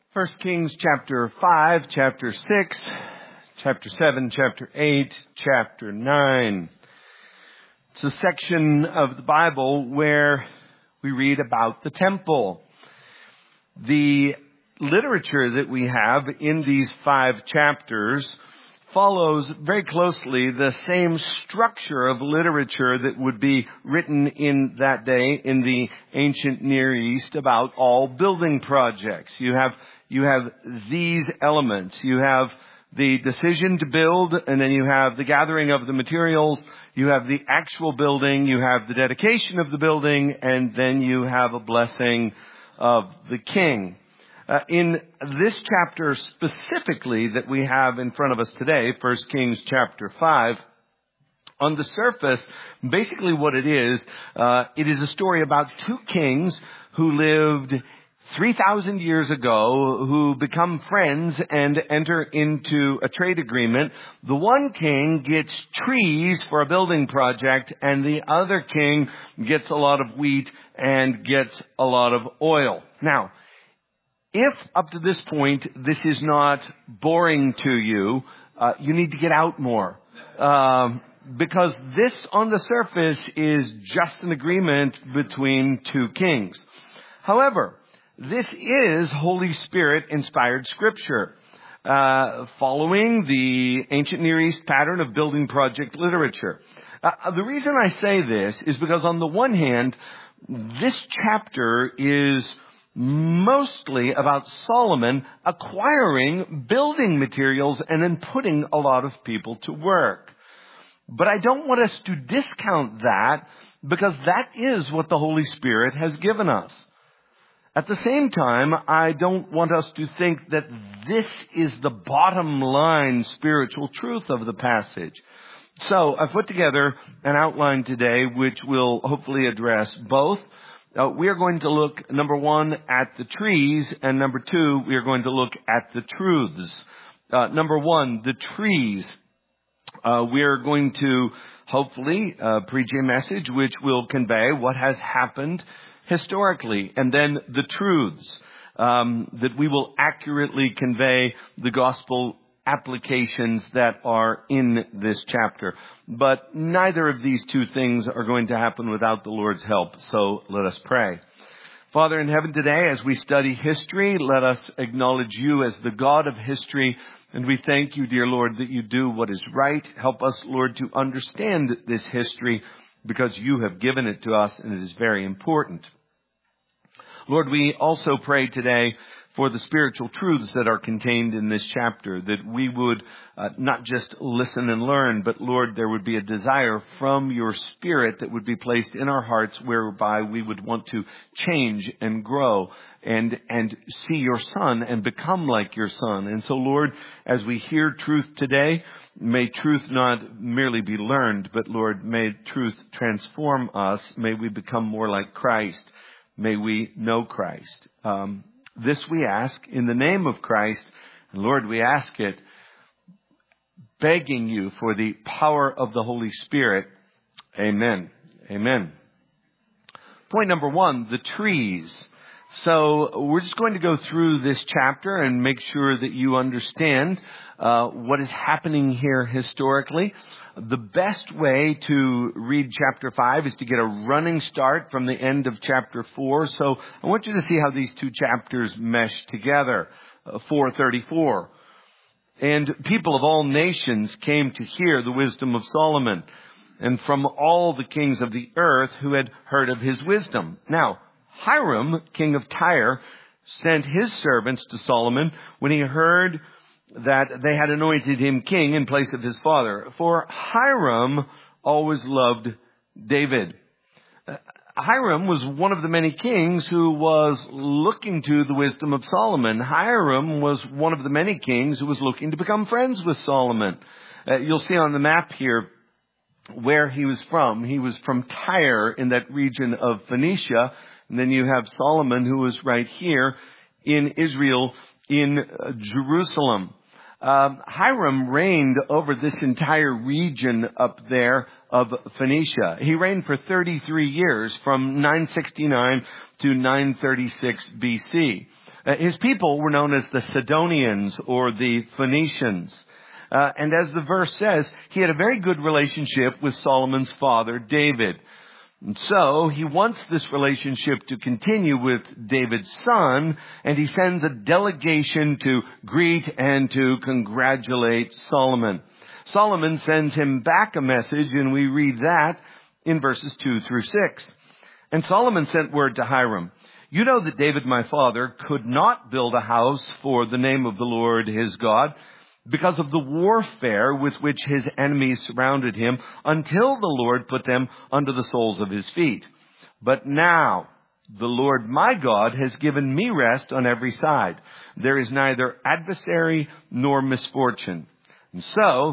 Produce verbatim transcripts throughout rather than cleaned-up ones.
First Kings chapter five, chapter six, chapter seven, chapter eight, chapter nine. It's a section of the Bible where we read about the temple. The literature that we have in these five chapters follows very closely the same structure of literature that would be written in that day in the ancient Near East about all building projects. You have you have these elements. You have the decision to build, and then you have the gathering of the materials. You have the actual building. You have the dedication of the building, and then you have a blessing of the king. Uh, in this chapter specifically that we have in front of us today, First Kings chapter five, on the surface, basically what it is, uh, it is a story about two kings who lived three thousand years ago, who become friends and enter into a trade agreement. The one king gets trees for a building project, and the other king gets a lot of wheat and gets a lot of oil. Now, if up to this point this is not boring to you, uh, you need to get out more. Um, because this on the surface is just an agreement between two kings. However, this is Holy Spirit inspired scripture, uh, following the ancient Near East pattern of building project literature. Uh, the reason I say this is because on the one hand, this chapter is mostly about Solomon acquiring building materials and then putting a lot of people to work. But I don't want us to discount that, because that is what the Holy Spirit has given us. At the same time, I don't want us to think that this is the bottom line spiritual truth of the passage. So I've put together an outline today which will hopefully address both. Uh, we are going to look, number one, at the trees, and number two, we are going to look at the truths. Uh, number one, the trees. Uh, we are going to hopefully uh, preach a message which will convey what has happened historically, and then the truths, um, that we will accurately convey the gospel applications that are in this chapter. But neither of these two things are going to happen without the Lord's help. So let us pray. Father in heaven, today as we study history, let us acknowledge you as the God of history. And we thank you, dear Lord, that you do what is right. Help us, Lord, to understand this history, because you have given it to us and it is very important. Lord, we also pray today for the spiritual truths that are contained in this chapter, that we would uh, not just listen and learn, but Lord, there would be a desire from your Spirit that would be placed in our hearts, whereby we would want to change and grow and and see your Son and become like your Son. And so, Lord, as we hear truth today, may truth not merely be learned, but Lord, may truth transform us. May we become more like Christ. May we know Christ. Um, this we ask in the name of Christ. And Lord, we ask it begging you for the power of the Holy Spirit. Amen. Amen. Point number one, the trees. So we're just going to go through this chapter and make sure that you understand uh, what is happening here historically. The best way to read chapter five is to get a running start from the end of chapter four. So I want you to see how these two chapters mesh together. Uh, four thirty-four. And people of all nations came to hear the wisdom of Solomon, and from all the kings of the earth who had heard of his wisdom. Now, Hiram, king of Tyre, sent his servants to Solomon when he heard that they had anointed him king in place of his father. For Hiram always loved David. Uh, Hiram was one of the many kings who was looking to the wisdom of Solomon. Hiram was one of the many kings who was looking to become friends with Solomon. Uh, you'll see on the map here where he was from. He was from Tyre in that region of Phoenicia. And then you have Solomon, who was right here in Israel, in uh, Jerusalem. Um, Hiram reigned over this entire region up there of Phoenicia. He reigned for thirty-three years, from nine sixty-nine to nine thirty-six B C. Uh, his people were known as the Sidonians or the Phoenicians. Uh, and as the verse says, he had a very good relationship with Solomon's father, David. And so he wants this relationship to continue with David's son, and he sends a delegation to greet and to congratulate Solomon. Solomon sends him back a message, and we read that in verses two through six. And Solomon sent word to Hiram, "You know that David my father could not build a house for the name of the Lord his God, because of the warfare with which his enemies surrounded him, until the Lord put them under the soles of his feet. But now the Lord my God has given me rest on every side. There is neither adversary nor misfortune. And so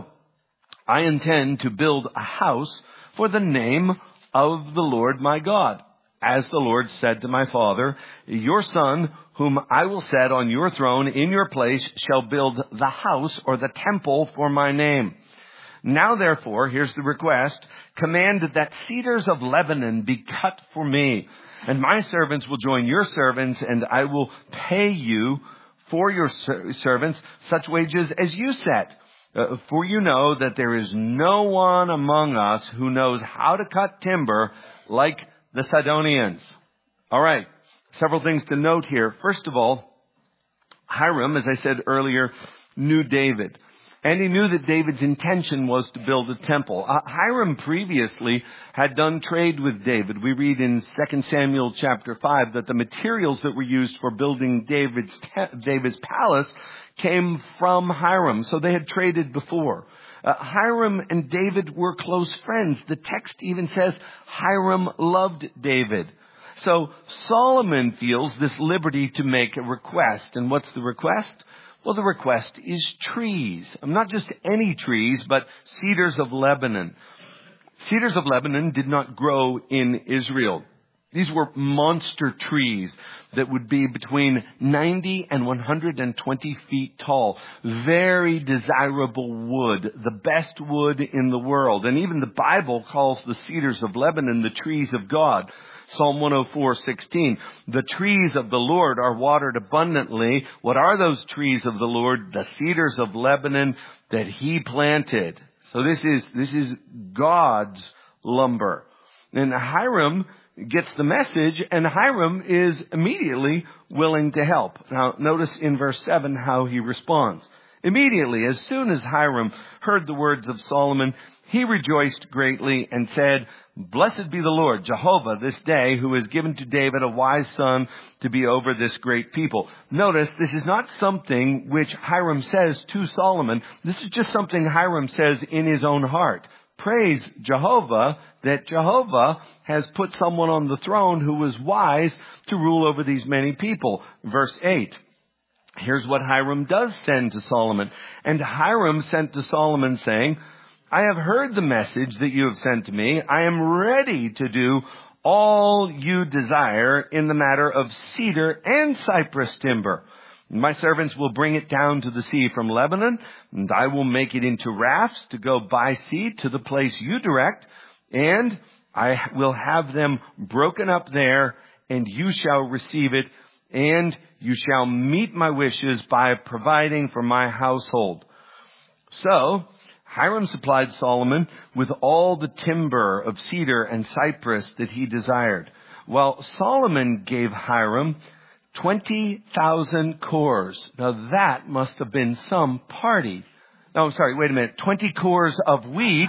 I intend to build a house for the name of the Lord my God. As the Lord said to my father, your son, whom I will set on your throne in your place, shall build the house or the temple for my name. Now, therefore, here's the request, command that cedars of Lebanon be cut for me, and my servants will join your servants, and I will pay you for your ser- servants such wages as you set. Uh, for you know that there is no one among us who knows how to cut timber like the Sidonians." All right. Several things to note here. First of all, Hiram, as I said earlier, knew David. And he knew that David's intention was to build a temple. Uh, Hiram previously had done trade with David. We read in Second Samuel chapter five that the materials that were used for building David's, te- David's palace came from Hiram. So they had traded before. Uh, Hiram and David were close friends. The text even says Hiram loved David. So Solomon feels this liberty to make a request. And what's the request? Well, the request is trees. Not just any trees, but cedars of Lebanon. Cedars of Lebanon did not grow in Israel. These were monster trees that would be between ninety and one hundred twenty feet tall. Very desirable wood, the best wood in the world. And even the Bible calls the cedars of Lebanon the trees of God. Psalm one oh four sixteen, the trees of the Lord are watered abundantly. What are those trees of the Lord? The cedars of Lebanon that he planted. So this is, this is God's lumber. And Hiram gets the message, and Hiram is immediately willing to help. Now, notice in verse seven how he responds. Immediately, as soon as Hiram heard the words of Solomon, he rejoiced greatly and said, "Blessed be the Lord, Jehovah, this day, who has given to David a wise son to be over this great people." Notice, this is not something which Hiram says to Solomon. This is just something Hiram says in his own heart. Praise Jehovah that Jehovah has put someone on the throne who was wise to rule over these many people. Verse eight. Here's what Hiram does send to Solomon. And Hiram sent to Solomon saying, "I have heard the message that you have sent to me. I am ready to do all you desire in the matter of cedar and cypress timber. My servants will bring it down to the sea from Lebanon, and I will make it into rafts to go by sea to the place you direct, and I will have them broken up there, and you shall receive it, and you shall meet my wishes by providing for my household." So Hiram supplied Solomon with all the timber of cedar and cypress that he desired, while Solomon gave Hiram twenty thousand cores. Now that must have been some party. No, sorry, wait a minute. twenty cores of wheat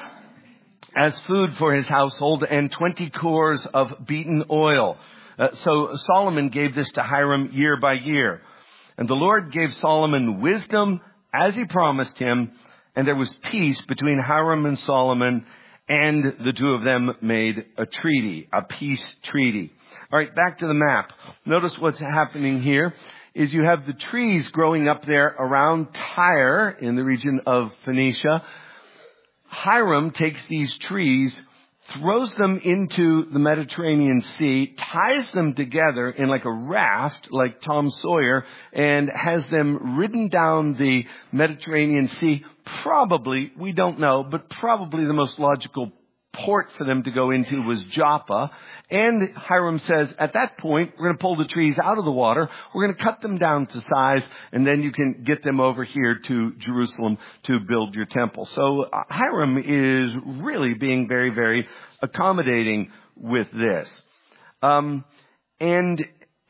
as food for his household and twenty cores of beaten oil. Uh, so Solomon gave this to Hiram year by year. And the Lord gave Solomon wisdom as he promised him, and there was peace between Hiram and Solomon, and the two of them made a treaty, a peace treaty. All right, back to the map. Notice what's happening here is you have the trees growing up there around Tyre in the region of Phoenicia. Hiram takes these trees, throws them into the Mediterranean Sea, ties them together in like a raft, like Tom Sawyer, and has them ridden down the Mediterranean Sea. Probably, we don't know, but probably the most logical port for them to go into was Joppa. And Hiram says, at that point, we're going to pull the trees out of the water. We're going to cut them down to size, and then you can get them over here to Jerusalem to build your temple. So uh, Hiram is really being very, very accommodating with this. Um, and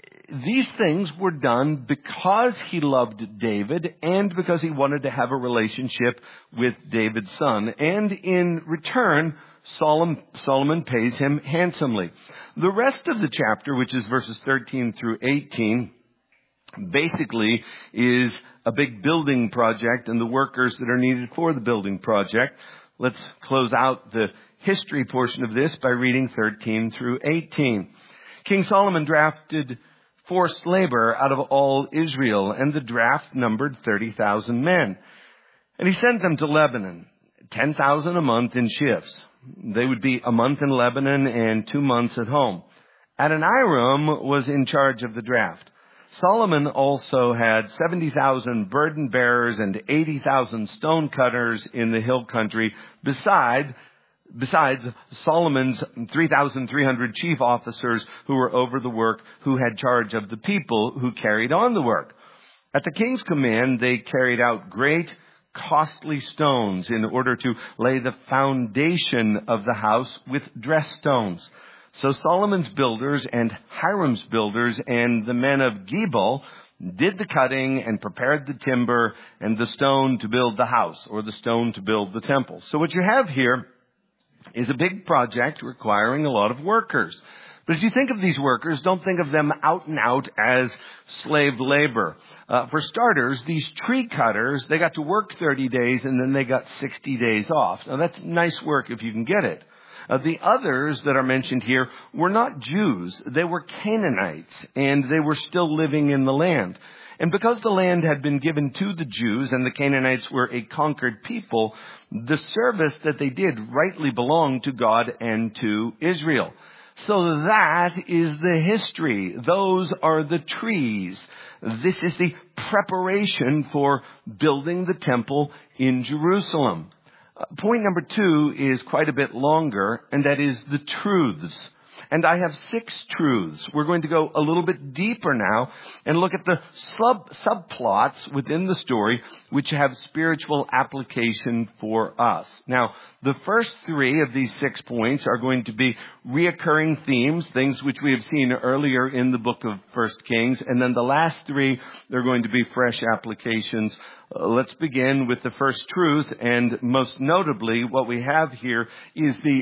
these things were done because he loved David and because he wanted to have a relationship with David's son. And in return, Solomon, Solomon pays him handsomely. The rest of the chapter, which is verses thirteen through eighteen, basically is a big building project and the workers that are needed for the building project. Let's close out the history portion of this by reading thirteen through eighteen. King Solomon drafted forced labor out of all Israel, and the draft numbered thirty thousand men. And he sent them to Lebanon, ten thousand a month in shifts. They would be a month in Lebanon and two months at home. Adoniram was in charge of the draft. Solomon also had seventy thousand burden bearers and eighty thousand stone cutters in the hill country, beside Besides Solomon's three thousand three hundred chief officers who were over the work, who had charge of the people who carried on the work. At the king's command, they carried out great, costly stones in order to lay the foundation of the house with dressed stones. So Solomon's builders and Hiram's builders and the men of Gebal did the cutting and prepared the timber and the stone to build the house, or the stone to build the temple. So what you have here is a big project requiring a lot of workers. But as you think of these workers, don't think of them out and out as slave labor. Uh, for starters, these tree cutters, they got to work thirty days and then they got sixty days off. Now that's nice work if you can get it. Uh, the others that are mentioned here were not Jews. They were Canaanites, and they were still living in the land. And because the land had been given to the Jews and the Canaanites were a conquered people, the service that they did rightly belonged to God and to Israel. So that is the history. Those are the trees. This is the preparation for building the temple in Jerusalem. Uh, point number two is quite a bit longer, and that is the truths. And I have six truths. We're going to go a little bit deeper now and look at the sub subplots within the story which have spiritual application for us. Now, the first three of these six points are going to be reoccurring themes, things which we have seen earlier in the book of First Kings. And then the last three, they're going to be fresh applications. Uh, let's begin with the first truth. And most notably, what we have here is the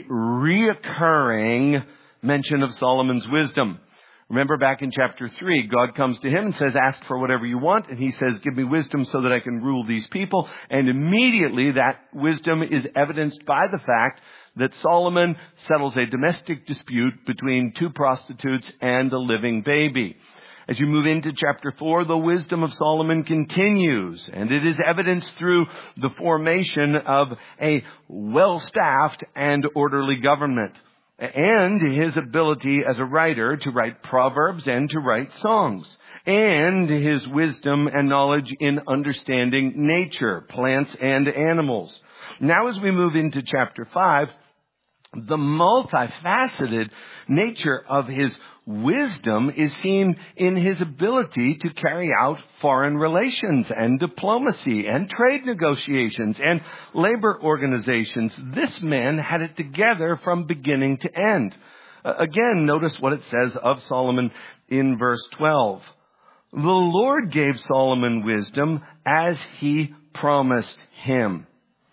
reoccurring mention of Solomon's wisdom. Remember back in chapter three, God comes to him and says, ask for whatever you want. And he says, give me wisdom so that I can rule these people. And immediately that wisdom is evidenced by the fact that Solomon settles a domestic dispute between two prostitutes and a living baby. As you move into chapter four, the wisdom of Solomon continues, and it is evidenced through the formation of a well-staffed and orderly government, and his ability as a writer to write proverbs and to write songs, and his wisdom and knowledge in understanding nature, plants and animals. Now as we move into chapter five, the multifaceted nature of his wisdom is seen in his ability to carry out foreign relations and diplomacy and trade negotiations and labor organizations. This man had it together from beginning to end. Uh, again, notice what it says of Solomon in verse twelve. The Lord gave Solomon wisdom as he promised him.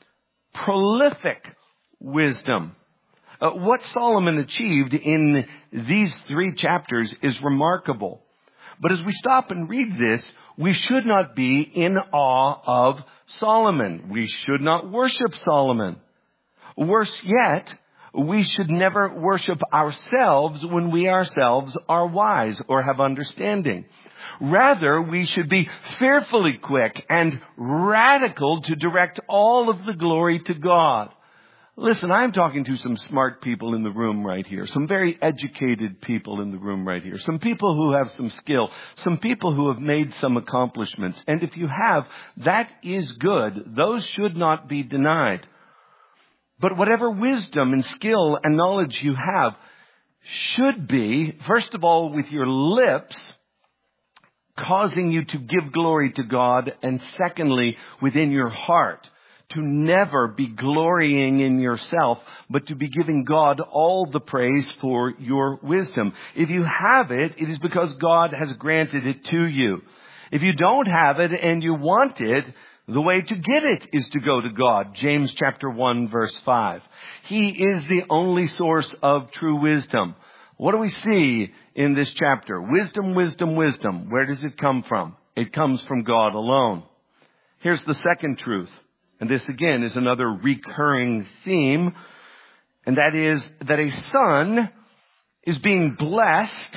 Prolific wisdom. Uh, what Solomon achieved in these three chapters is remarkable. But as we stop and read this, we should not be in awe of Solomon. We should not worship Solomon. Worse yet, we should never worship ourselves when we ourselves are wise or have understanding. Rather, we should be fearfully quick and radical to direct all of the glory to God. Listen, I'm talking to some smart people in the room right here, some very educated people in the room right here, some people who have some skill, some people who have made some accomplishments. And if you have, that is good. Those should not be denied. But whatever wisdom and skill and knowledge you have should be, first of all, with your lips, causing you to give glory to God, and secondly, within your heart, to never be glorying in yourself, but to be giving God all the praise for your wisdom. If you have it, it is because God has granted it to you. If you don't have it and you want it, the way to get it is to go to God. James chapter one verse five. He is the only source of true wisdom. What do we see in this chapter? Wisdom, wisdom, wisdom. Where does it come from? It comes from God alone. Here's the second truth. And this again is another recurring theme. And that is that a son is being blessed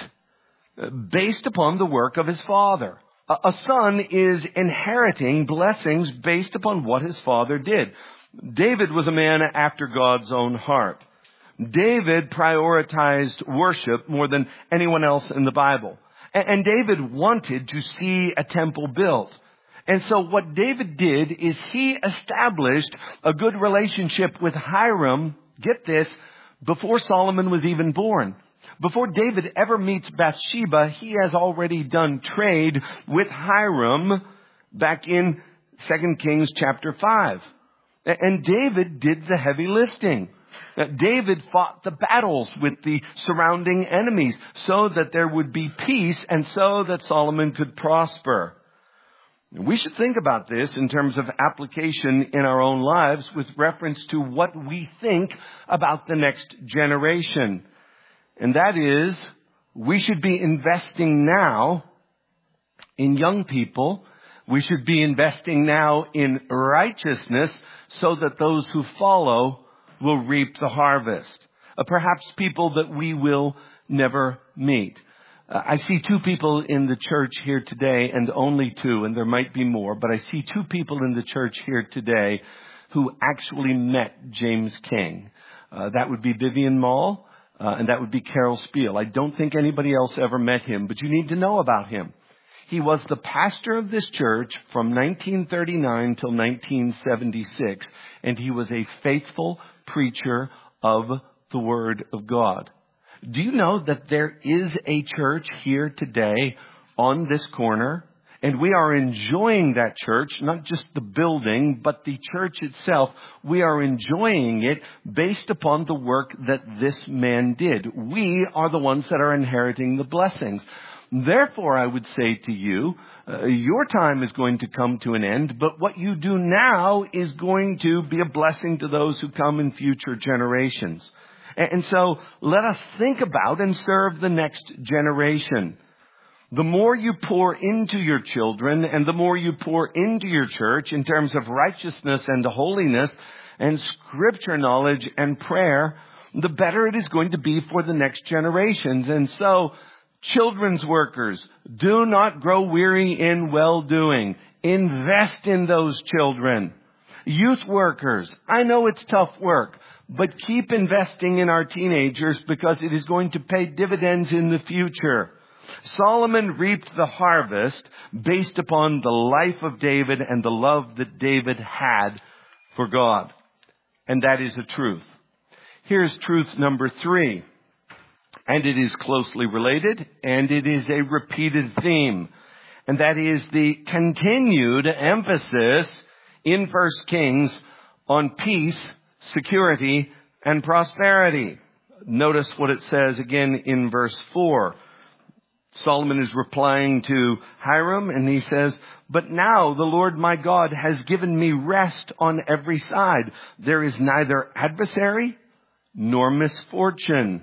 based upon the work of his father. A son is inheriting blessings based upon what his father did. David was a man after God's own heart. David prioritized worship more than anyone else in the Bible. And David wanted to see a temple built. And so what David did is he established a good relationship with Hiram, get this, before Solomon was even born. Before David ever meets Bathsheba, he has already done trade with Hiram back in Second Kings chapter five. And David did the heavy lifting. David fought the battles with the surrounding enemies so that there would be peace and so that Solomon could prosper. We should think about this in terms of application in our own lives with reference to what we think about the next generation. And that is, we should be investing now in young people. We should be investing now in righteousness so that those who follow will reap the harvest. Uh, perhaps people that we will never meet. Uh, I see two people in the church here today, and only two, and there might be more, but I see two people in the church here today who actually met James King. Uh, that would be Vivian Mall, uh, and that would be Carol Spiel. I don't think anybody else ever met him, but you need to know about him. He was the pastor of this church from nineteen thirty-nine till nineteen seventy-six, and he was a faithful preacher of the Word of God. Do you know that there is a church here today on this corner? And we are enjoying that church, not just the building, but the church itself. We are enjoying it based upon the work that this man did. We are the ones that are inheriting the blessings. Therefore, I would say to you, uh, your time is going to come to an end, but what you do now is going to be a blessing to those who come in future generations. And, and so let us think about and serve the next generation. The more you pour into your children and the more you pour into your church in terms of righteousness and holiness and scripture knowledge and prayer, the better it is going to be for the next generations. And so, children's workers, do not grow weary in well-doing. Invest in those children. Youth workers, I know it's tough work, but keep investing in our teenagers because it is going to pay dividends in the future. Solomon reaped the harvest based upon the life of David and the love that David had for God. And that is a truth. Here's truth number three. And it is closely related, and it is a repeated theme. And that is the continued emphasis in First Kings on peace, security, and prosperity. Notice what it says again in verse four. Solomon is replying to Hiram, and he says, "But now the Lord my God has given me rest on every side. There is neither adversary nor misfortune."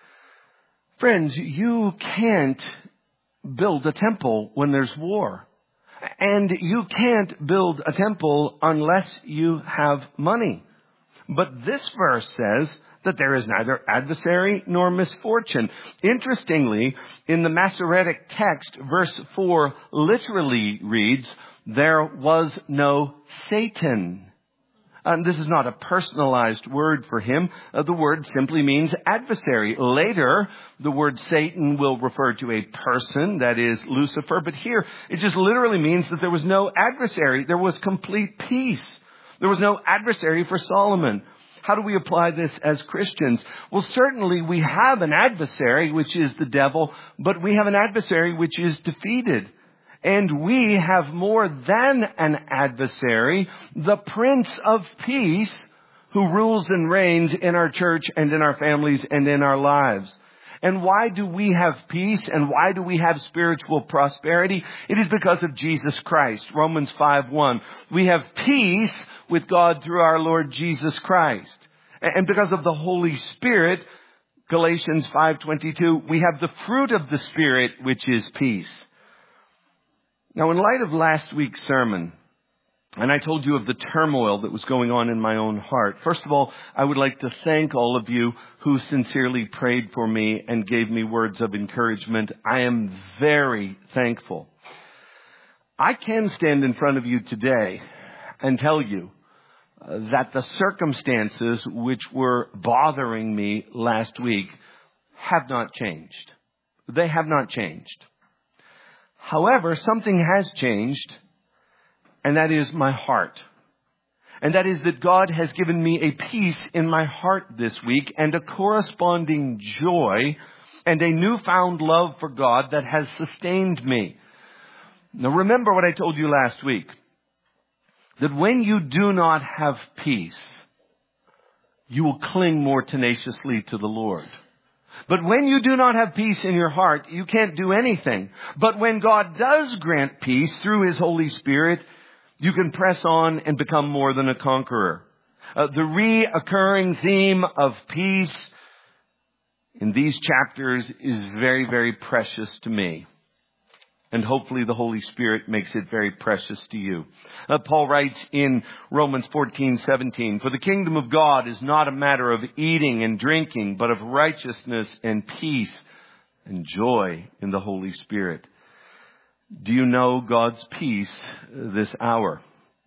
Friends, you can't build a temple when there's war. And you can't build a temple unless you have money. But this verse says that there is neither adversary nor misfortune. Interestingly, in the Masoretic text, verse four literally reads, "There was no Satan." And this is not a personalized word for him. Uh, the word simply means adversary. Later, the word Satan will refer to a person, that is Lucifer. But here, it just literally means that there was no adversary. There was complete peace. There was no adversary for Solomon. How do we apply this as Christians? Well, certainly we have an adversary, which is the devil, but we have an adversary which is defeated. And we have more than an adversary, the Prince of Peace, who rules and reigns in our church and in our families and in our lives. And why do we have peace and why do we have spiritual prosperity? It is because of Jesus Christ. Romans five one. We have peace with God through our Lord Jesus Christ. And because of the Holy Spirit, Galatians five twenty-two, we have the fruit of the Spirit, which is peace. Now, in light of last week's sermon, and I told you of the turmoil that was going on in my own heart. First of all, I would like to thank all of you who sincerely prayed for me and gave me words of encouragement. I am very thankful. I can stand in front of you today and tell you uh, that the circumstances which were bothering me last week have not changed. They have not changed. However, something has changed, and that is my heart. And that is that God has given me a peace in my heart this week and a corresponding joy and a newfound love for God that has sustained me. Now remember what I told you last week, that when you do not have peace, you will cling more tenaciously to the Lord. But when you do not have peace in your heart, you can't do anything. But when God does grant peace through His Holy Spirit, you can press on and become more than a conqueror. Uh, the reoccurring theme of peace in these chapters is very, very precious to me. And hopefully the Holy Spirit makes it very precious to you. Uh, Paul writes in Romans fourteen seventeen, "For the kingdom of God is not a matter of eating and drinking, but of righteousness and peace and joy in the Holy Spirit." Do you know God's peace this hour?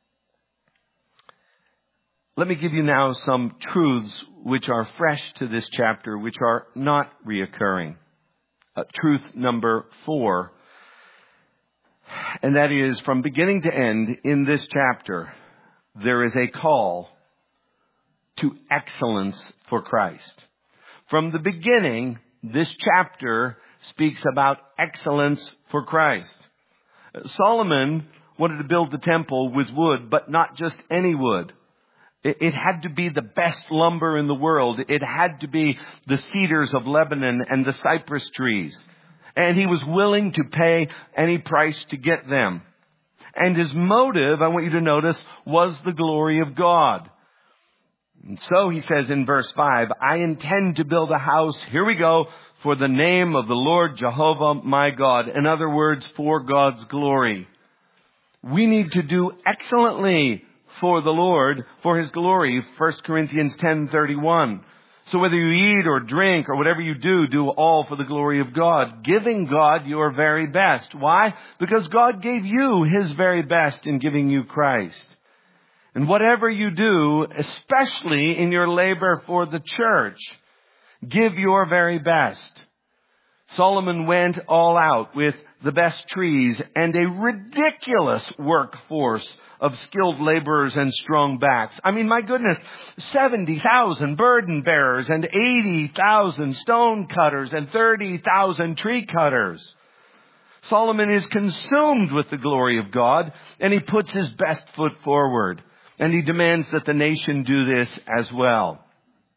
Let me give you now some truths which are fresh to this chapter, which are not reoccurring. Uh, truth number four. And that is, from beginning to end in this chapter, there is a call to excellence for Christ. From the beginning, this chapter speaks about excellence for Christ. Solomon wanted to build the temple with wood, but not just any wood. It, it had to be the best lumber in the world. It had to be the cedars of Lebanon and the cypress trees. And he was willing to pay any price to get them. And his motive, I want you to notice, was the glory of God. And so he says in verse five, "I intend to build a house," here we go, "for the name of the Lord Jehovah my God." In other words, for God's glory. We need to do excellently for the Lord, for His glory. First Corinthians ten thirty-one. So whether you eat or drink or whatever you do, do all for the glory of God, giving God your very best. Why? Because God gave you His very best in giving you Christ. And whatever you do, especially in your labor for the church, give your very best. Solomon went all out with the best trees and a ridiculous workforce of skilled laborers and strong backs. I mean, my goodness, seventy thousand burden bearers and eighty thousand stone cutters and thirty thousand tree cutters. Solomon is consumed with the glory of God, and he puts his best foot forward. And he demands that the nation do this as well.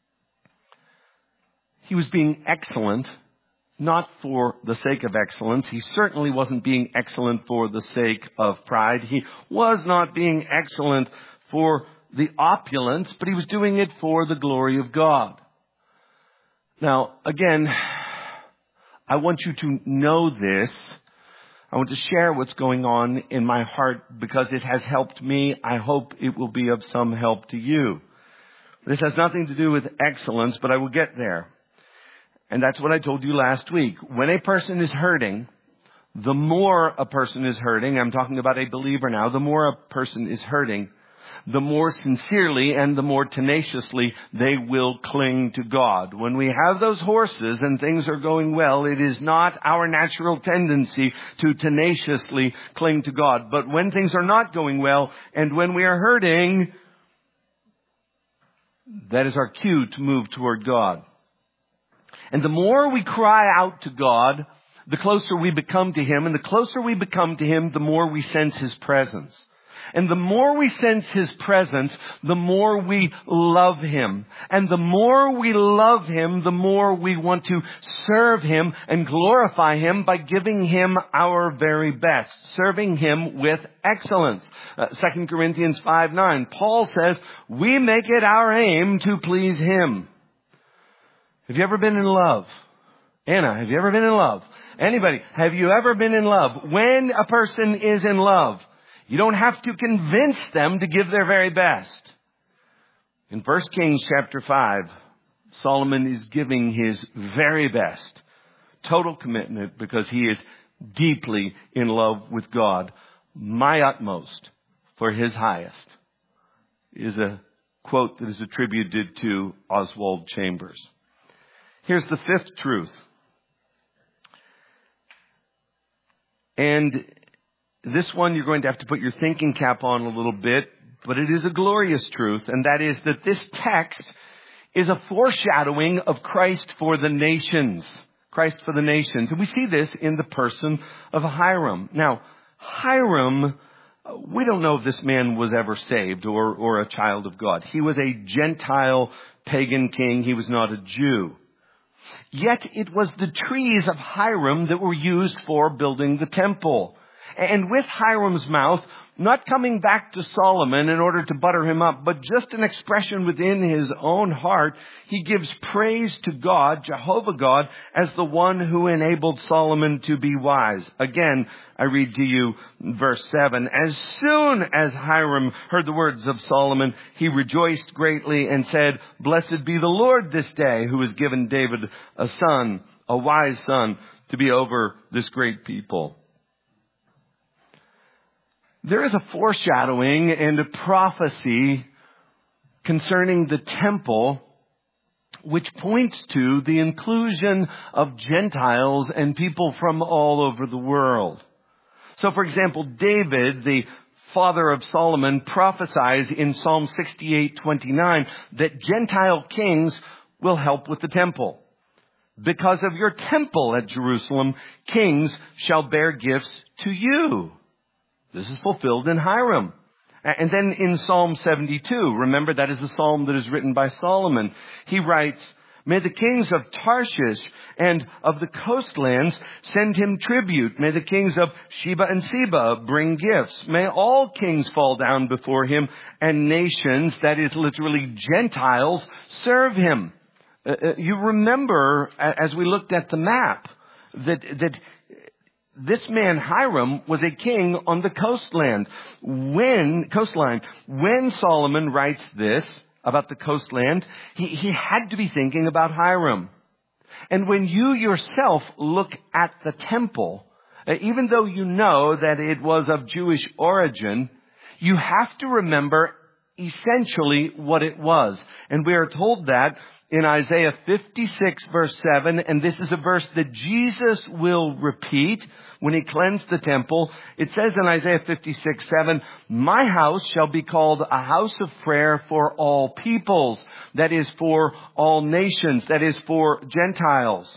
He was being excellent, not for the sake of excellence. He certainly wasn't being excellent for the sake of pride. He was not being excellent for the opulence, but he was doing it for the glory of God. Now, again, I want you to know this. I want to share what's going on in my heart because it has helped me. I hope it will be of some help to you. This has nothing to do with excellence, but I will get there. And that's what I told you last week. When a person is hurting, the more a person is hurting, I'm talking about a believer now, the more a person is hurting, the more sincerely and the more tenaciously they will cling to God. When we have those horses and things are going well, it is not our natural tendency to tenaciously cling to God. But when things are not going well and when we are hurting, That is our cue to move toward God. And the more we cry out to God, the closer we become to Him. And the closer we become to Him, the more we sense His presence. And the more we sense His presence, the more we love Him. And the more we love Him, the more we want to serve Him and glorify Him by giving Him our very best, serving Him with excellence. Uh, Second Corinthians five nine, Paul says, we make it our aim to please Him. Have you ever been in love? Anna, have you ever been in love? Anybody, have you ever been in love? When a person is in love, you don't have to convince them to give their very best. In First Kings chapter five, Solomon is giving his very best. Total commitment because he is deeply in love with God. My utmost for his highest is a quote that is attributed to Oswald Chambers. Here's the fifth truth. And this one you're going to have to put your thinking cap on a little bit, but it is a glorious truth, and that is that this text is a foreshadowing of Christ for the nations. Christ for the nations. And we see this in the person of Hiram. Now, Hiram, we don't know if this man was ever saved or, or a child of God. He was a Gentile pagan king. He was not a Jew. Yet it was the trees of Hiram that were used for building the temple. And with Hiram's mouth, not coming back to Solomon in order to butter him up, but just an expression within his own heart, he gives praise to God, Jehovah God, as the one who enabled Solomon to be wise. Again, I read to you verse seven. As soon as Hiram heard the words of Solomon, he rejoiced greatly and said, blessed be the Lord this day, who has given David a son, a wise son, to be over this great people. There is a foreshadowing and a prophecy concerning the temple which points to the inclusion of Gentiles and people from all over the world. So, for example, David, the father of Solomon, prophesies in Psalm sixty-eight twenty-nine that Gentile kings will help with the temple. Because of your temple at Jerusalem, kings shall bear gifts to you. This is fulfilled in Hiram. And then in Psalm seventy-two, remember that is the psalm that is written by Solomon. He writes, may the kings of Tarshish and of the coastlands send him tribute. May the kings of Sheba and Seba bring gifts. May all kings fall down before him and nations, that is literally Gentiles, serve him. Uh, you remember, as we looked at the map, that that this man Hiram was a king on the coastland. When coastline, when Solomon writes this about the coastland, he, he had to be thinking about Hiram. And when you yourself look at the temple, even though you know that it was of Jewish origin, you have to remember essentially what it was. And we are told that in Isaiah fifty-six verse seven, and this is a verse that Jesus will repeat when he cleansed the temple. It says in Isaiah fifty-six seven, my house shall be called a house of prayer for all peoples. That is for all nations. That is for Gentiles.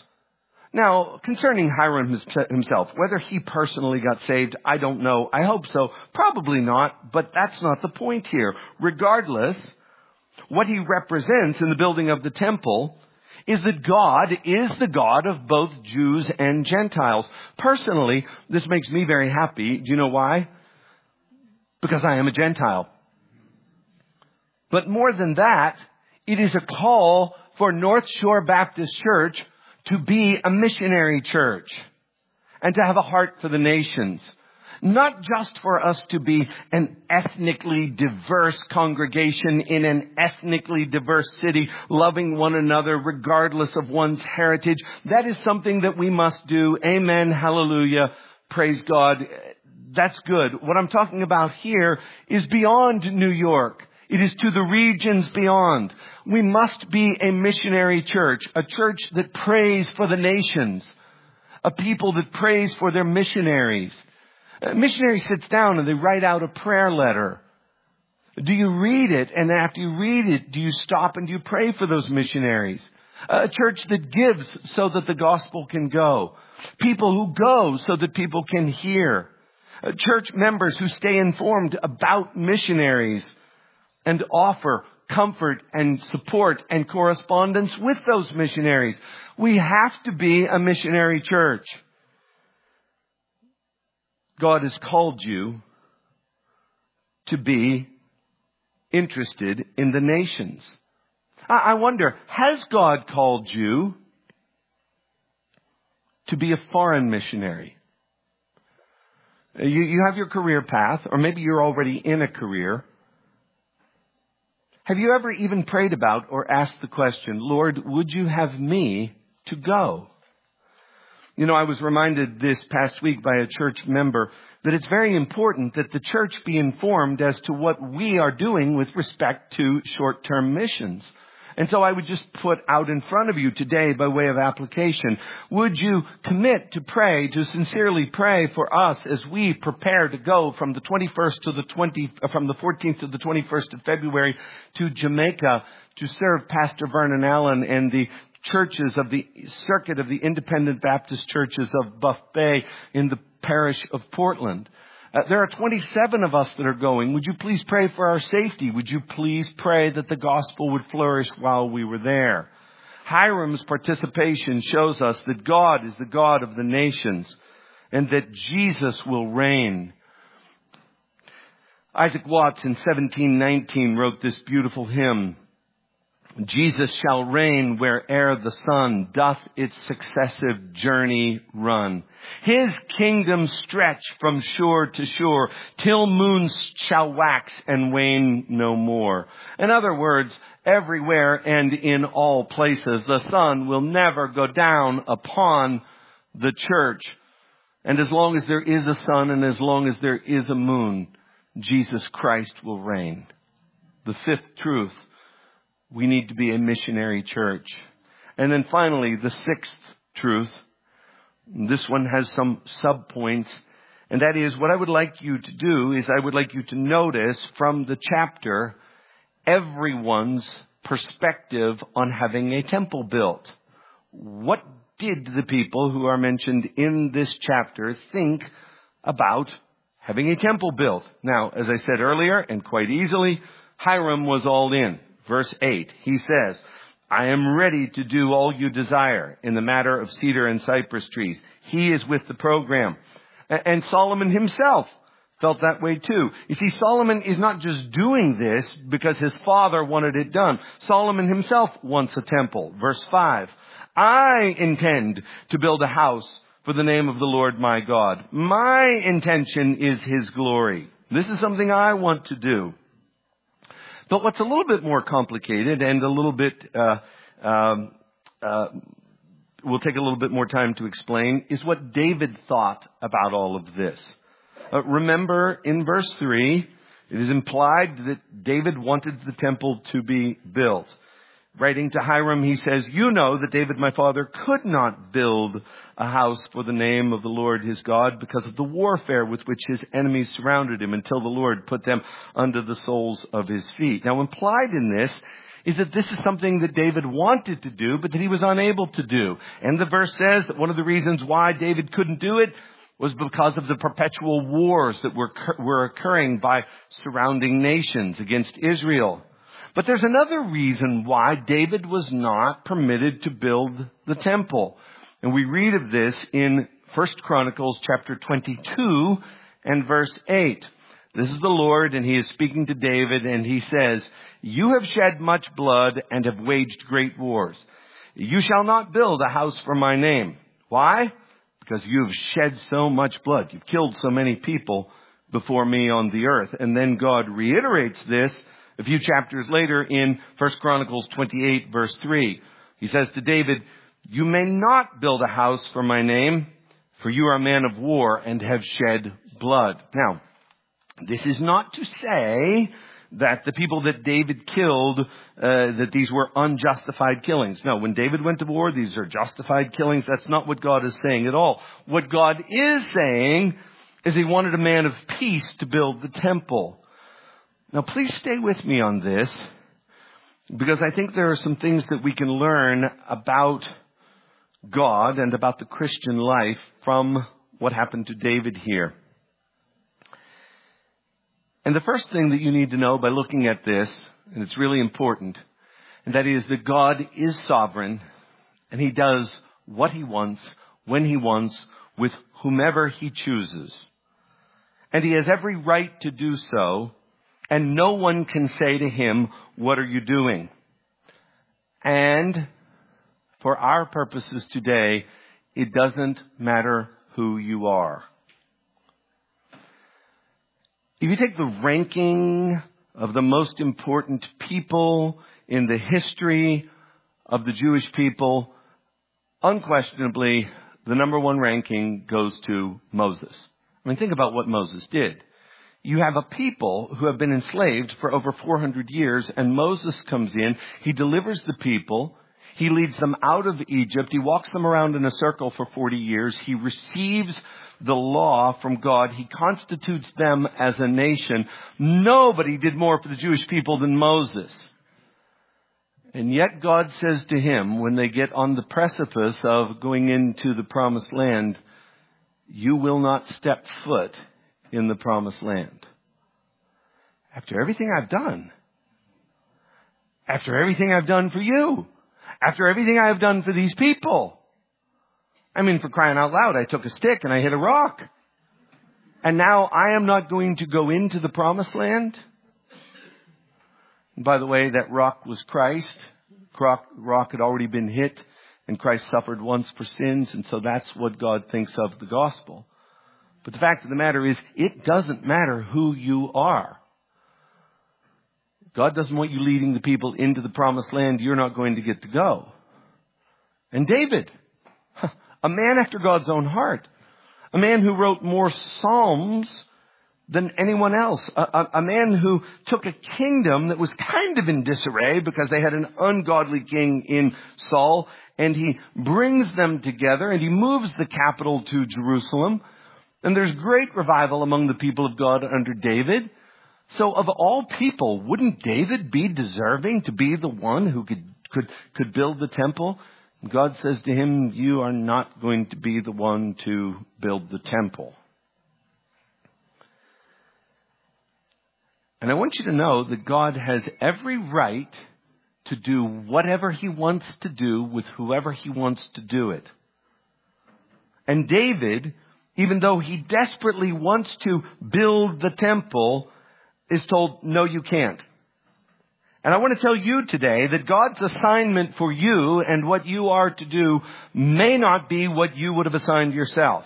Now, concerning Hiram himself, whether he personally got saved, I don't know. I hope so. Probably not, but that's not the point here. Regardless, what he represents in the building of the temple is that God is the God of both Jews and Gentiles. Personally, this makes me very happy. Do you know why? Because I am a Gentile. But more than that, it is a call for North Shore Baptist Church to be a missionary church and to have a heart for the nations. Not just for us to be an ethnically diverse congregation in an ethnically diverse city, loving one another regardless of one's heritage. That is something that we must do. Amen. Hallelujah. Praise God. That's good. What I'm talking about here is beyond New York. It is to the regions beyond. We must be a missionary church, a church that prays for the nations, a people that prays for their missionaries. A missionary sits down and they write out a prayer letter. Do you read it? And after you read it, do you stop and do you pray for those missionaries? A church that gives so that the gospel can go. People who go so that people can hear. Church members who stay informed about missionaries and offer comfort and support and correspondence with those missionaries. We have to be a missionary church. God has called you to be interested in the nations. I wonder, has God called you to be a foreign missionary? You, you have your career path, or maybe you're already in a career. Have you ever even prayed about or asked the question, Lord, would you have me to go? You know, I was reminded this past week by a church member that it's very important that the church be informed as to what we are doing with respect to short-term missions. And so I would just put out in front of you today by way of application, would you commit to pray, to sincerely pray for us as we prepare to go from the twenty-first to the twentieth, from the fourteenth to the twenty-first of February to Jamaica to serve Pastor Vernon Allen and the churches of the circuit of the Independent Baptist churches of Buff Bay in the parish of Portland. Uh, there are twenty-seven of us that are going. Would you please pray for our safety? Would you please pray that the gospel would flourish while we were there? Hiram's participation shows us that God is the God of the nations and that Jesus will reign. Isaac Watts in seventeen nineteen wrote this beautiful hymn. Jesus shall reign where'er the sun doth its successive journey run. His kingdom stretch from shore to shore till moons shall wax and wane no more. In other words, everywhere and in all places, the sun will never go down upon the church. And as long as there is a sun and as long as there is a moon, Jesus Christ will reign. The fifth truth. We need to be a missionary church. And then finally, the sixth truth. This one has some subpoints. And that is, what I would like you to do is I would like you to notice from the chapter everyone's perspective on having a temple built. What did the people who are mentioned in this chapter think about having a temple built? Now, as I said earlier, and quite easily, Hiram was all in. Verse eight, he says, I am ready to do all you desire in the matter of cedar and cypress trees. He is with the program. And Solomon himself felt that way too. You see, Solomon is not just doing this because his father wanted it done. Solomon himself wants a temple. Verse five, I intend to build a house for the name of the Lord my God. My intention is his glory. This is something I want to do. But what's a little bit more complicated and a little bit, uh, um, uh, will take a little bit more time to explain is what David thought about all of this. Uh, remember in verse three, it is implied that David wanted the temple to be built. Writing to Hiram, he says, you know that David, my father, could not build a house for the name of the Lord his God because of the warfare with which his enemies surrounded him until the Lord put them under the soles of his feet. Now, implied in this is that this is something that David wanted to do, but that he was unable to do. And the verse says that one of the reasons why David couldn't do it was because of the perpetual wars that were, were occurring by surrounding nations against Israel. But there's another reason why David was not permitted to build the temple. And we read of this in First Chronicles chapter twenty-two and verse eight. This is the Lord, and he is speaking to David, and he says, you have shed much blood and have waged great wars. You shall not build a house for my name. Why? Because you have shed so much blood. You've killed so many people before me on the earth. And then God reiterates this a few chapters later in First Chronicles twenty-eight verse three. He says to David, you may not build a house for my name, for you are a man of war and have shed blood. Now, this is not to say that the people that David killed, uh, that these were unjustified killings. No, when David went to war, these are justified killings. That's not what God is saying at all. What God is saying is he wanted a man of peace to build the temple. Now, please stay with me on this, because I think there are some things that we can learn about God and about the Christian life from what happened to David here. And the first thing that you need to know by looking at this, and it's really important, and that is that God is sovereign, and He does what He wants, when He wants, with whomever He chooses. And He has every right to do so, and no one can say to Him, "What are you doing?" And for our purposes today, it doesn't matter who you are. If you take the ranking of the most important people in the history of the Jewish people, unquestionably, the number one ranking goes to Moses. I mean, think about what Moses did. You have a people who have been enslaved for over four hundred years, and Moses comes in, he delivers the people, he leads them out of Egypt, he walks them around in a circle for forty years, he receives the law from God, he constitutes them as a nation. Nobody did more for the Jewish people than Moses. And yet God says to him, when they get on the precipice of going into the promised land, "You will not step foot in the promised land." After everything I've done. After everything I've done for you. After everything I've done for these people. I mean, for crying out loud, I took a stick and I hit a rock. And now I am not going to go into the promised land. And by the way, that rock was Christ. Rock, rock had already been hit, and Christ suffered once for sins, and so that's what God thinks of the gospel. But the fact of the matter is, it doesn't matter who you are. God doesn't want you leading the people into the promised land you're not going to get to go. And David, a man after God's own heart, a man who wrote more psalms than anyone else, a, a, a man who took a kingdom that was kind of in disarray because they had an ungodly king in Saul, and he brings them together and he moves the capital to Jerusalem. And there's great revival among the people of God under David. So of all people, wouldn't David be deserving to be the one who could, could, could build the temple? And God says to him, "You are not going to be the one to build the temple." And I want you to know that God has every right to do whatever He wants to do with whoever He wants to do it. And David, even though he desperately wants to build the temple, is told, "No, you can't." And I want to tell you today that God's assignment for you and what you are to do may not be what you would have assigned yourself.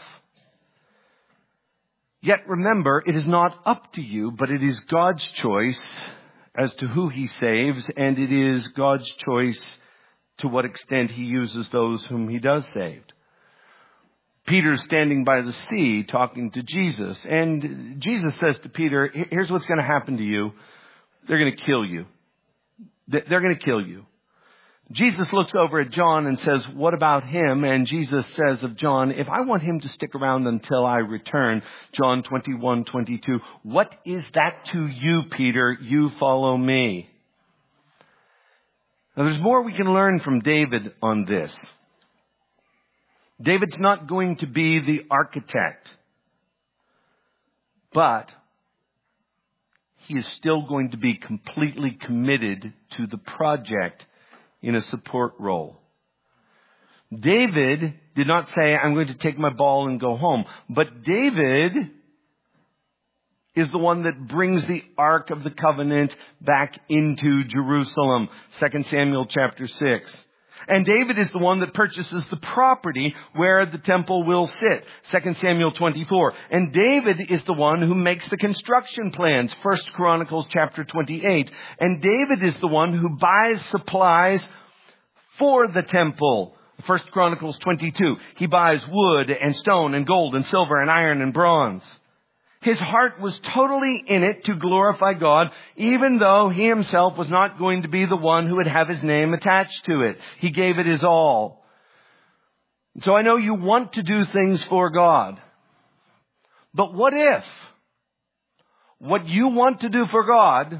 Yet remember, it is not up to you, but it is God's choice as to who He saves, and it is God's choice to what extent He uses those whom He does save. Peter's standing by the sea talking to Jesus, and Jesus says to Peter, "Here's what's going to happen to you. They're going to kill you. They're going to kill you." Jesus looks over at John and says, "What about him?" And Jesus says of John, "If I want him to stick around until I return," John twenty-one twenty-two, "what is that to you, Peter? You follow me." Now there's more we can learn from David on this. David's not going to be the architect, but he is still going to be completely committed to the project in a support role. David did not say, "I'm going to take my ball and go home." But David is the one that brings the Ark of the Covenant back into Jerusalem. Second Samuel chapter six. And David is the one that purchases the property where the temple will sit. Second Samuel twenty-four. And David is the one who makes the construction plans. First Chronicles chapter twenty-eight. And David is the one who buys supplies for the temple. First Chronicles twenty-two. He buys wood and stone and gold and silver and iron and bronze. His heart was totally in it to glorify God, even though he himself was not going to be the one who would have his name attached to it. He gave it his all. So I know you want to do things for God. But what if? what you want to do for God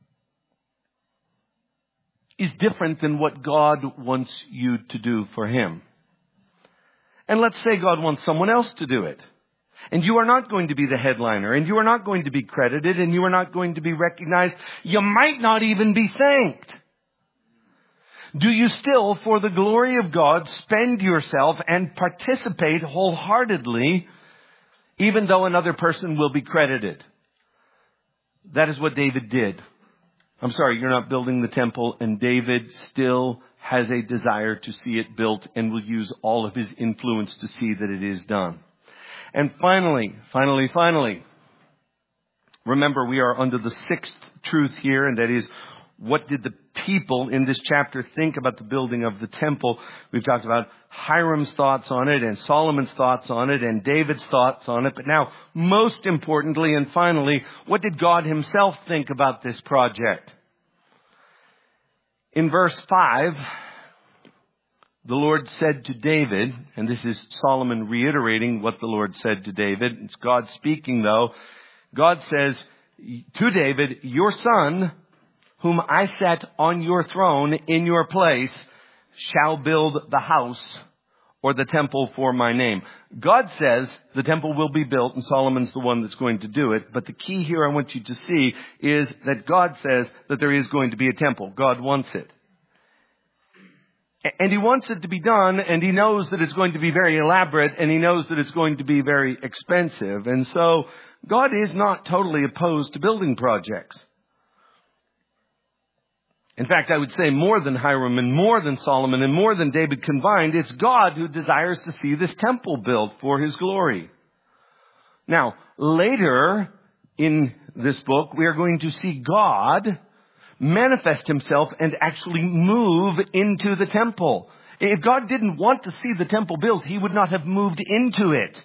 is different than what God wants you to do for Him. And let's say God wants someone else to do it. And you are not going to be the headliner, and you are not going to be credited, and you are not going to be recognized. You might not even be thanked. Do you still, for the glory of God, spend yourself and participate wholeheartedly, even though another person will be credited? That is what David did. I'm sorry, you're not building the temple, and David still has a desire to see it built and will use all of his influence to see that it is done. And finally, finally, finally, remember we are under the sixth truth here, and that is, what did the people in this chapter think about the building of the temple? We've talked about Hiram's thoughts on it, and Solomon's thoughts on it, and David's thoughts on it. But now, most importantly and finally, what did God Himself think about this project? In verse five, the Lord said to David, and this is Solomon reiterating what the Lord said to David. It's God speaking, though. God says to David, your son, whom I set on your throne in your place, shall build the house or the temple for my name. God says the temple will be built, and Solomon's the one that's going to do it. But the key here I want you to see is that God says that there is going to be a temple. God wants it. And He wants it to be done, and He knows that it's going to be very elaborate, and He knows that it's going to be very expensive. And so God is not totally opposed to building projects. In fact, I would say more than Hiram and more than Solomon and more than David combined, it's God who desires to see this temple built for His glory. Now, later in this book, we are going to see God manifest Himself and actually move into the temple. If God didn't want to see the temple built, He would not have moved into it.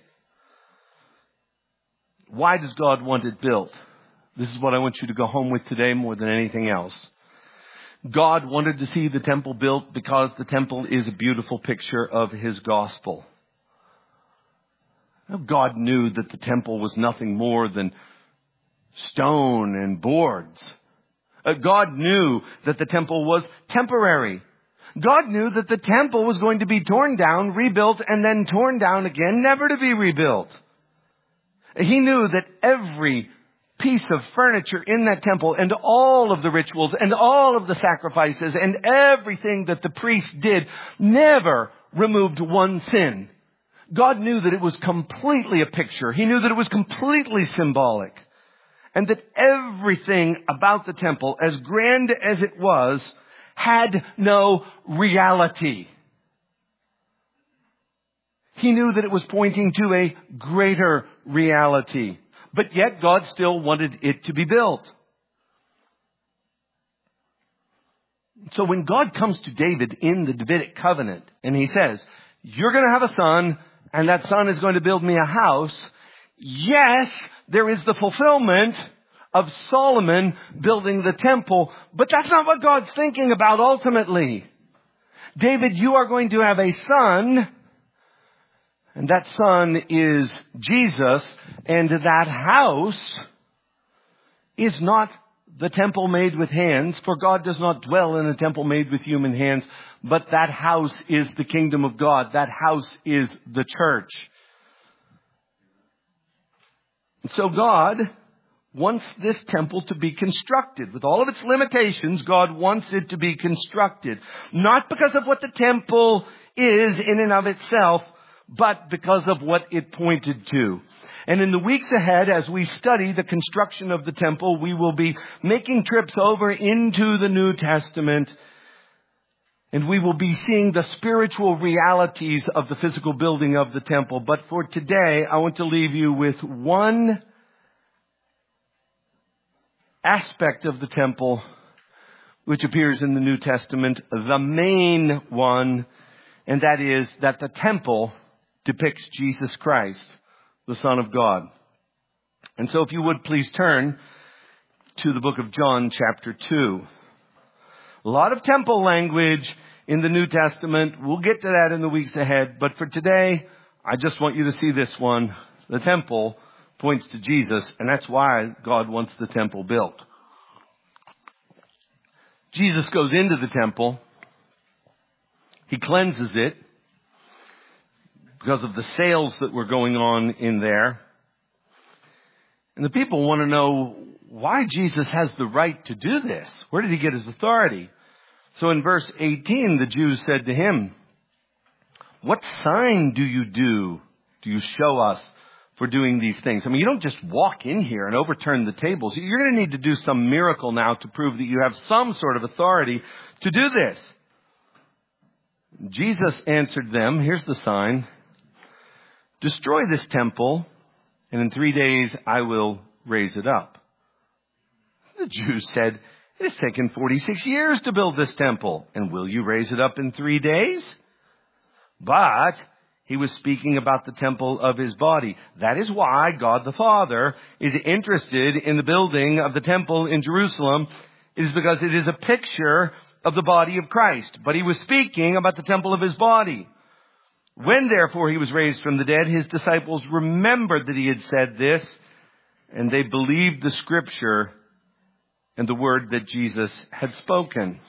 Why does God want it built? This is what I want you to go home with today more than anything else. God wanted to see the temple built because the temple is a beautiful picture of His gospel. God knew that the temple was nothing more than stone and boards. God knew that the temple was temporary. God knew that the temple was going to be torn down, rebuilt, and then torn down again, never to be rebuilt. He knew that every piece of furniture in that temple and all of the rituals and all of the sacrifices and everything that the priest did never removed one sin. God knew that it was completely a picture. He knew that it was completely symbolic. And that everything about the temple, as grand as it was, had no reality. He knew that it was pointing to a greater reality. But yet God still wanted it to be built. So when God comes to David in the Davidic covenant and He says, you're going to have a son, and that son is going to build me a house. Yes, there is the fulfillment of Solomon building the temple, but that's not what God's thinking about ultimately. David, you are going to have a son, and that son is Jesus, and that house is not the temple made with hands, for God does not dwell in a temple made with human hands, but that house is the kingdom of God. That house is the church. So God wants this temple to be constructed. With all of its limitations, God wants it to be constructed. Not because of what the temple is in and of itself, but because of what it pointed to. And in the weeks ahead, as we study the construction of the temple, we will be making trips over into the New Testament. And we will be seeing the spiritual realities of the physical building of the temple. But for today, I want to leave you with one aspect of the temple which appears in the New Testament, the main one, and that is that the temple depicts Jesus Christ, the Son of God. And so if you would please turn to the book of John chapter two. A lot of temple language in the New Testament. We'll get to that in the weeks ahead. But for today, I just want you to see this one. The temple points to Jesus, and that's why God wants the temple built. Jesus goes into the temple. He cleanses it because of the sales that were going on in there. And the people want to know why Jesus has the right to do this. Where did he get his authority? So in verse eighteen, the Jews said to him, "What sign do you do? Do you show us for doing these things?" I mean, you don't just walk in here and overturn the tables. You're going to need to do some miracle now to prove that you have some sort of authority to do this. Jesus answered them, here's the sign: "Destroy this temple, and in three days I will raise it up." The Jews said, "It has taken forty-six years to build this temple, and will you raise it up in three days? But he was speaking about the temple of his body. That is why God the Father is interested in the building of the temple in Jerusalem. It is because it is a picture of the body of Christ. But he was speaking about the temple of his body. When therefore he was raised from the dead, his disciples remembered that he had said this, and they believed the scripture and the word that Jesus had spoken."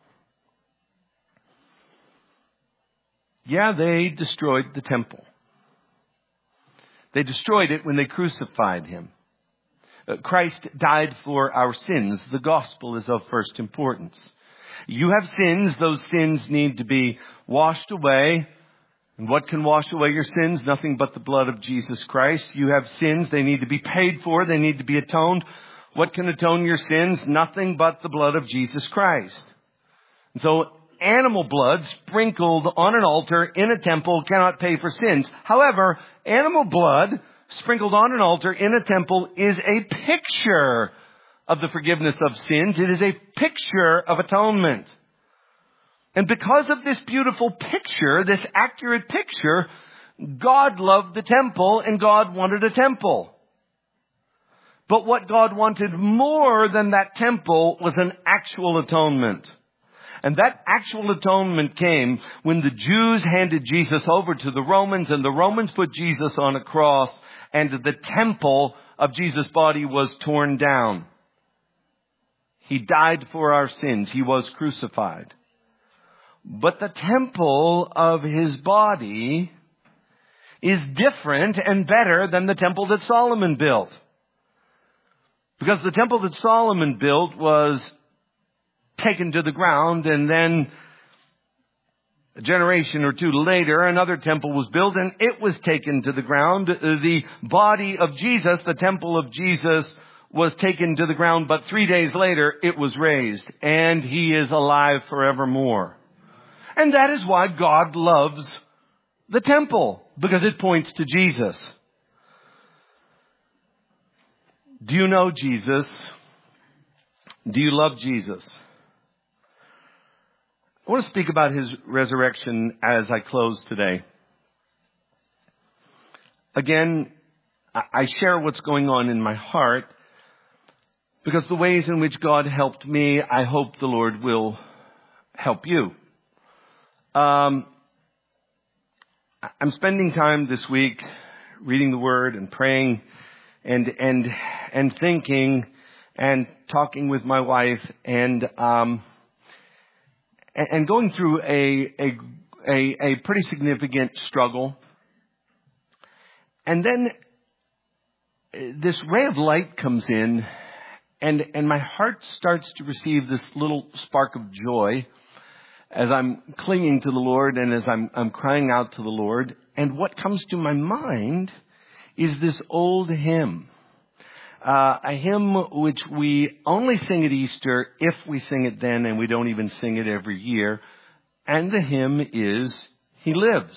Yeah, they destroyed the temple. They destroyed it when they crucified him. Uh, Christ died for our sins. The gospel is of first importance. You have sins. Those sins need to be washed away. And what can wash away your sins? Nothing but the blood of Jesus Christ. You have sins. They need to be paid for. They need to be atoned. What can atone your sins? Nothing but the blood of Jesus Christ. And so animal blood sprinkled on an altar in a temple cannot pay for sins. However, animal blood sprinkled on an altar in a temple is a picture of the forgiveness of sins. It is a picture of atonement. And because of this beautiful picture, this accurate picture, God loved the temple and God wanted a temple. But what God wanted more than that temple was an actual atonement. And that actual atonement came when the Jews handed Jesus over to the Romans, and the Romans put Jesus on a cross, and the temple of Jesus' body was torn down. He died for our sins. He was crucified. But the temple of his body is different and better than the temple that Solomon built. Because the temple that Solomon built was taken to the ground, and then a generation or two later, another temple was built and it was taken to the ground. The body of Jesus, the temple of Jesus, was taken to the ground, but three days later it was raised, and he is alive forevermore. And that is why God loves the temple, because it points to Jesus. Do you know Jesus? Do you love Jesus? I want to speak about his resurrection as I close today. Again, I share what's going on in my heart because the ways in which God helped me, I hope the Lord will help you. Um, I'm spending time this week reading the Word and praying and and and thinking and talking with my wife and um, and going through a a a, a pretty significant struggle. And then this ray of light comes in, and and my heart starts to receive this little spark of joy as I'm clinging to the Lord and as I'm I'm crying out to the Lord. And what comes to my mind is this old hymn, uh, a hymn which we only sing at Easter if we sing it then, and we don't even sing it every year. And the hymn is "He Lives."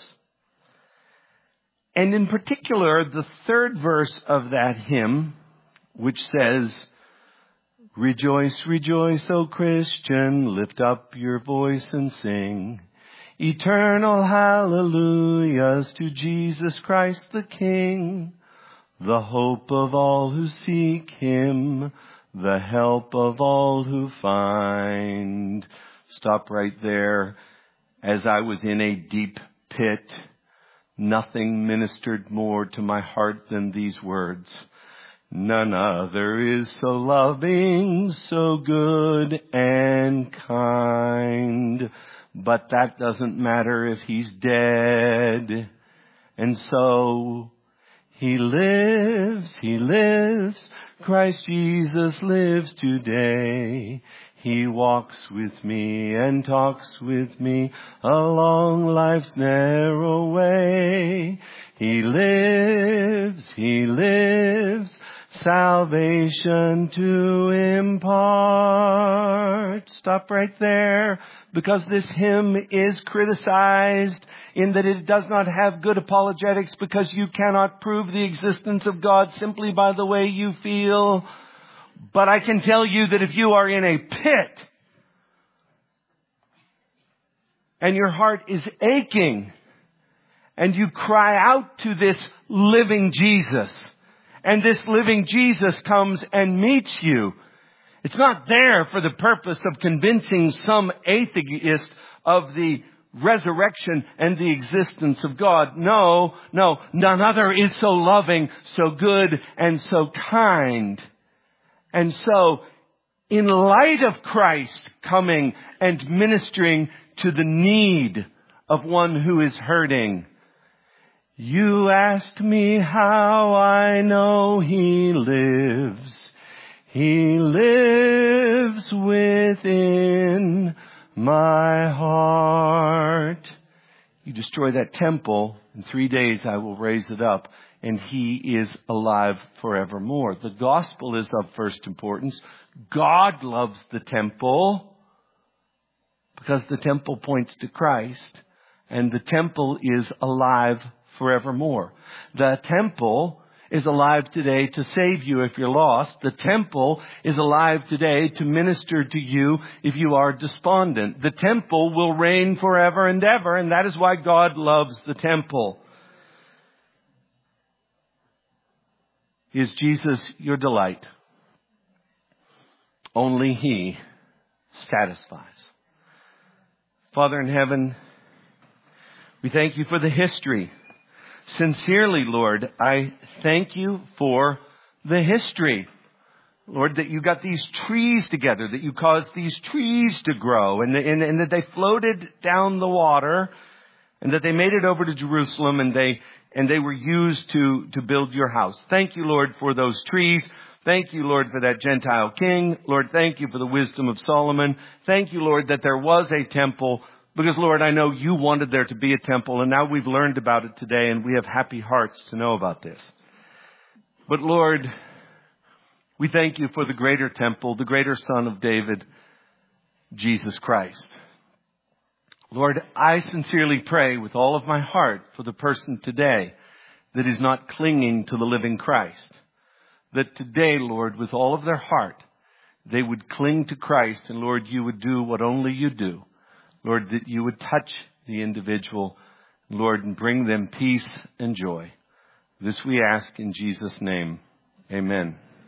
And in particular, the third verse of that hymn, which says, "Rejoice, rejoice, O Christian, lift up your voice and sing. Eternal hallelujahs to Jesus Christ the King, the hope of all who seek him, the help of all who find." Stop right there. As I was in a deep pit, Nothing ministered more to my heart than these words. None other is so loving, so good and kind. But that doesn't matter if he's dead. And so he lives, he lives. Christ Jesus lives today. He walks with me and talks with me along life's narrow way. He lives, he lives, salvation to impart. Stop right there, because this hymn is criticized in that it does not have good apologetics, because you cannot prove the existence of God simply by the way you feel. But I can tell you that if you are in a pit and your heart is aching and you cry out to this living Jesus, and this living Jesus comes and meets you, it's not there for the purpose of convincing some atheist of the resurrection and the existence of God. No, no, none other is so loving, so good, and so kind. And so, in light of Christ coming and ministering to the need of one who is hurting, you ask me how I know he lives. He lives within my heart. You destroy that temple, in three days I will raise it up, and he is alive forevermore. The gospel is of first importance. God loves the temple because the temple points to Christ, and the temple is alive forevermore. The temple is alive today to save you if you're lost. The temple is alive today to minister to you if you are despondent. The temple will reign forever and ever, and that is why God loves the temple. Is Jesus your delight? Only he satisfies. Father in heaven, we thank you for the history. Sincerely, Lord, I thank you for the history. Lord, that you got these trees together, that you caused these trees to grow, and, and, and that they floated down the water, and that they made it over to Jerusalem, and they and they were used to, to build your house. Thank you, Lord, for those trees. Thank you, Lord, for that Gentile king. Lord, thank you for the wisdom of Solomon. Thank you, Lord, that there was a temple. Because, Lord, I know you wanted there to be a temple, and now we've learned about it today, and we have happy hearts to know about this. But, Lord, we thank you for the greater temple, the greater Son of David, Jesus Christ. Lord, I sincerely pray with all of my heart for the person today that is not clinging to the living Christ. That today, Lord, with all of their heart, they would cling to Christ, and, Lord, you would do what only you do. Lord, that you would touch the individual, Lord, and bring them peace and joy. This we ask in Jesus' name. Amen.